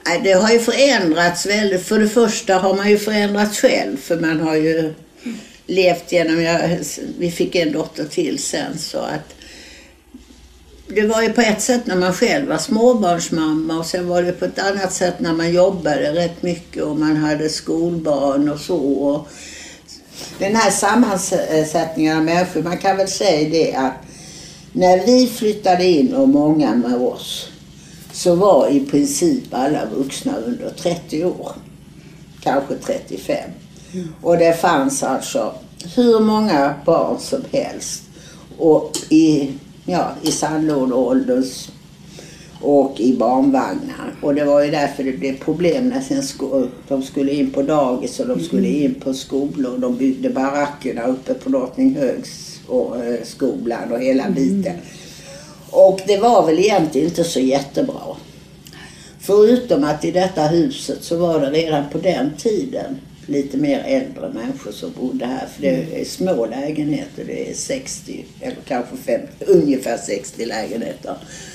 Det har ju förändrats väldigt. För det första har man ju förändrats själv. För man har ju levt genom... Vi fick en dotter till sen. Så att det var ju på ett sätt när man själv var småbarnsmamma. Och sen var det på ett annat sätt när man jobbade rätt mycket. Och man hade skolbarn och så. Och den här sammansättningen av människor. Man kan väl säga det att när vi flyttade in och många med oss. Så var i princip alla vuxna under 30 år. Kanske 35. Och det fanns alltså hur många barn som helst. Och i sandlådeåldern och i barnvagnar. Och det var ju därför det blev problem när sen de skulle in på dagis och de skulle in på skolor. De byggde barackerna uppe på Drottninghögs och skolan och hela biten. Och det var väl egentligen inte så jättebra. Förutom att i detta huset så var det redan på den tiden lite mer äldre människor som bodde här. För det är små lägenheter, det är 60 eller kanske 50, ungefär 60 lägenheter.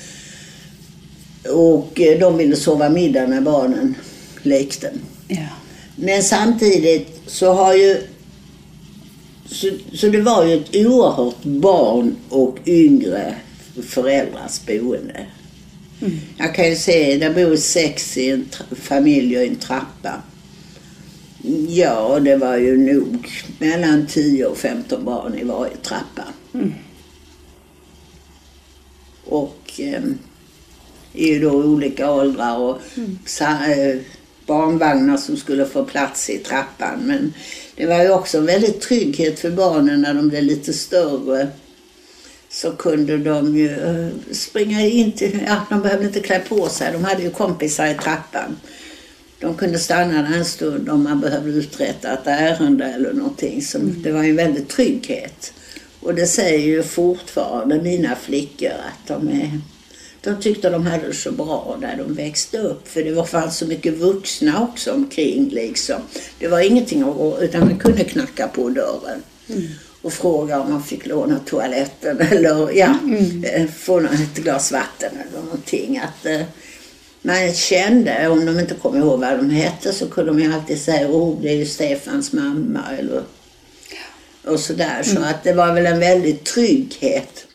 Och de ville sova middag när barnen lekte. Ja. Men samtidigt så har ju... Så det var ju ett oerhört barn och yngre föräldrars boende. Jag kan ju se, där bor 6 i en familj och en trappa. Ja, det var ju nog mellan 10 och 15 barn i varje trappa. Och är ju då olika åldrar och barnvagnar som skulle få plats i trappan. Men det var ju också en väldigt trygghet för barnen när de blev lite större. Så kunde de ju springa in till, de behövde inte klä på sig. De hade ju kompisar i trappan. De kunde stanna där en stund om man behövde uträtta ett ärende eller någonting. Så det var ju en väldigt trygghet. Och det säger ju fortfarande mina flickor att de tyckte de hade det så bra där de växte upp. För det fanns så mycket vuxna också omkring liksom. Det var ingenting utan man kunde knacka på dörren. Och fråga om man fick låna toaletten eller få ett glas vatten eller någonting. Att man kände, om de inte kom ihåg vad de hette så kunde de ju alltid säga det är ju Stefans mamma eller och sådär. Så att det var väl en väldigt trygghet